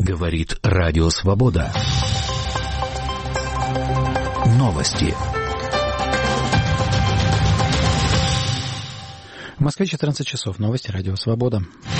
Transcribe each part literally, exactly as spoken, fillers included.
Говорит Радио Свобода. Новости. В Москве четырнадцать часов. Новости Радио Свобода.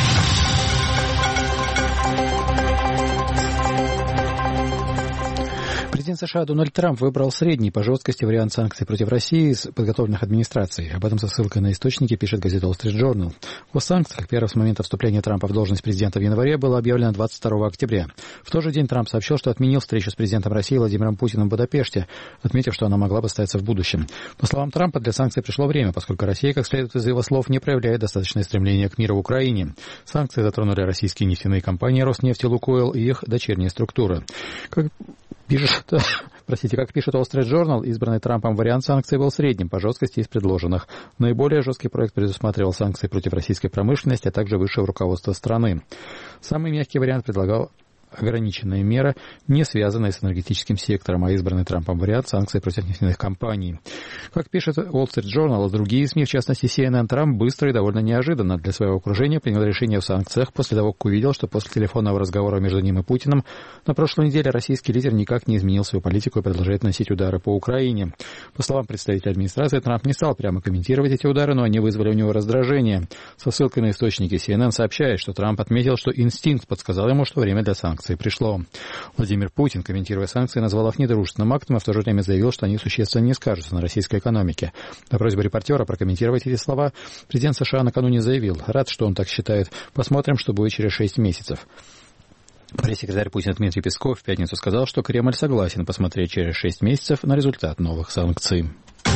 Президент США Дональд Трамп выбрал средний по жесткости вариант санкций против России из подготовленных администрацией. Об этом со ссылкой на источники пишет газета Wall Street Journal. О санкциях первых с момента вступления Трампа в должность президента в январе было объявлено двадцать второго октября. В тот же день Трамп сообщил, что отменил встречу с президентом России Владимиром Путиным в Будапеште, отметив, что она могла бы состояться в будущем. По словам Трампа, для санкций пришло время, поскольку Россия, как следует из его слов, не проявляет достаточное стремление к миру в Украине. Санкции затронули российские нефтяные компании Роснефть и Лукойл и их дочерние структуры. Как пишет, простите, как пишет Wall Street Journal, избранный Трампом вариант санкций был средним по жесткости из предложенных. Наиболее жесткий проект предусматривал санкции против российской промышленности, а также высшего руководства страны. Самый мягкий вариант предлагал ограниченная мера, не связанная с энергетическим сектором, а избранный Трампом вариант санкций против нефтяных компаний. Как пишет Wall Street Journal, другие СМИ, в частности си эн эн, Трамп быстро и довольно неожиданно для своего окружения принял решение о санкциях после того, как увидел, что после телефонного разговора между ним и Путиным на прошлой неделе российский лидер никак не изменил свою политику и продолжает наносить удары по Украине. По словам представителя администрации, Трамп не стал прямо комментировать эти удары, но они вызвали у него раздражение. Со ссылкой на источники си эн эн сообщает, что Трамп отметил, что инстинкт подсказал ему, что время для санкций пришло. Владимир Путин, комментируя санкции, назвал их недружественным актом, а в то же время заявил, что они существенно не скажутся на российской экономике. На просьбу репортера прокомментировать эти слова президент США накануне заявил: «Рад, что он так считает. Посмотрим, что будет через шесть месяцев». Пресс-секретарь Путина Дмитрий Песков в пятницу сказал, что Кремль согласен посмотреть через шесть месяцев на результат новых санкций.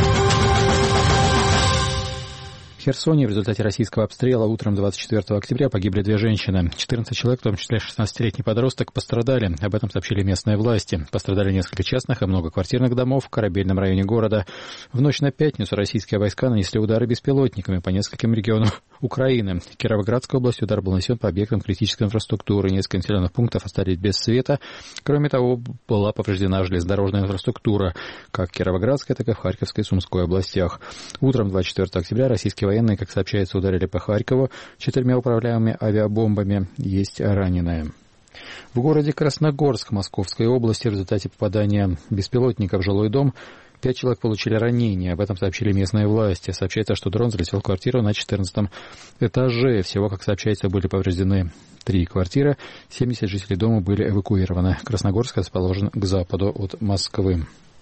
В Херсоне в результате российского обстрела утром двадцать четвёртого октября погибли две женщины. четырнадцать человек, в том числе шестнадцатилетний подросток, пострадали. Об этом сообщили местные власти. Пострадали несколько частных и многоквартирных домов в Корабельном районе города. В ночь на пятницу российские войска нанесли удары беспилотниками по нескольким регионам Украины. В Кировоградской области удар был нанесен по объектам критической инфраструктуры. Несколько населенных пунктов остались без света. Кроме того, была повреждена железнодорожная инфраструктура, как в Кировоградской, так и в Харьковской и Сумской областях. Утром двадцать четвёртого октября российские военные, как сообщается, ударили по Харькову четырьмя управляемыми авиабомбами. Есть раненые. В городе Красногорск Московской области в результате попадания беспилотника в жилой дом пять человек получили ранения. Об этом сообщили местные власти. Сообщается, что дрон залетел в квартиру на четырнадцатом этаже. Всего, как сообщается, были повреждены три квартиры. семьдесят жителей дома были эвакуированы. Красногорск расположен к западу от Москвы.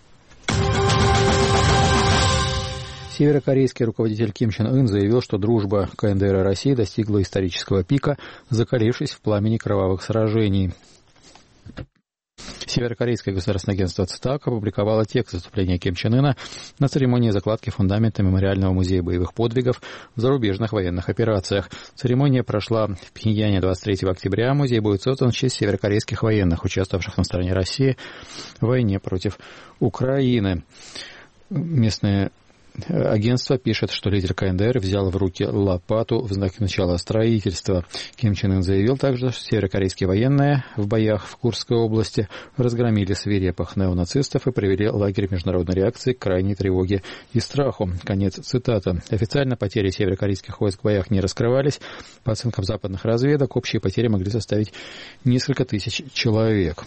Северокорейский руководитель Ким Чен Ын заявил, что дружба ка эн дэ эр и России достигла исторического пика, закалившись в пламени кровавых сражений. Северокорейское государственное агентство ЦИТАК опубликовало текст выступления Ким Чен Ына на церемонии закладки фундамента Мемориального музея боевых подвигов в зарубежных военных операциях. Церемония прошла в Пхеньяне двадцать третьего октября. Музей будет создан в честь северокорейских военных, участвовавших на стороне России в войне против Украины. Местные агентство пишет, что лидер ка эн дэ эр взял в руки лопату в знак начала строительства. Ким Чен Ын заявил также, что северокорейские военные в боях в Курской области разгромили свирепых неонацистов и привели лагерь международной реакции к крайней тревоге и страху. Конец цитаты. Официально потери северокорейских войск в боях не раскрывались. По оценкам западных разведок, общие потери могли составить несколько тысяч человек.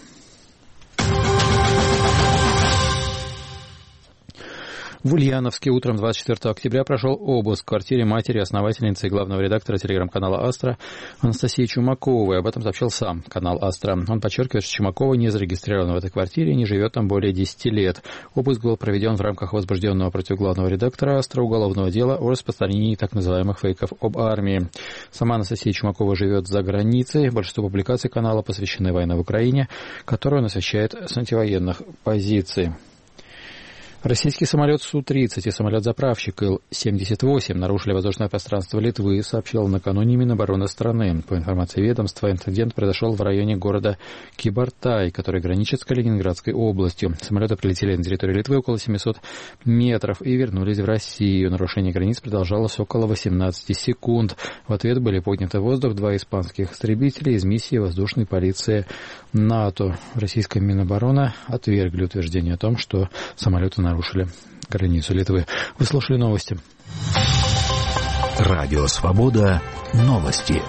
В Ульяновске утром двадцать четвёртого октября прошел обыск в квартире матери основательницы и главного редактора телеграм-канала «Астра» Анастасии Чумаковой. Об этом сообщил сам канал «Астра». Он подчеркивает, что Чумакова не зарегистрирована в этой квартире и не живет там более десяти лет. Обыск был проведен в рамках возбужденного против главного редактора «Астра» уголовного дела о распространении так называемых фейков об армии. Сама Анастасия Чумакова живет за границей. Большинство публикаций канала посвящены войне в Украине, которую он освещает с антивоенных позиций. Российский самолет Су тридцать и самолет-заправщик Ил семьдесят восемь нарушили воздушное пространство Литвы, сообщил накануне Минобороны страны. По информации ведомства, инцидент произошел в районе города Кибартай, который граничит с Калининградской областью. Самолеты прилетели на территорию Литвы около семисот метров и вернулись в Россию. Нарушение границ продолжалось около восемнадцати секунд. В ответ были подняты в воздух два испанских истребителя из миссии воздушной полиции НАТО. Российская Минобороны отвергли утверждение о том, что самолеты нарушили границу Литвы. Вы слушали новости. Радио Свобода. Новости.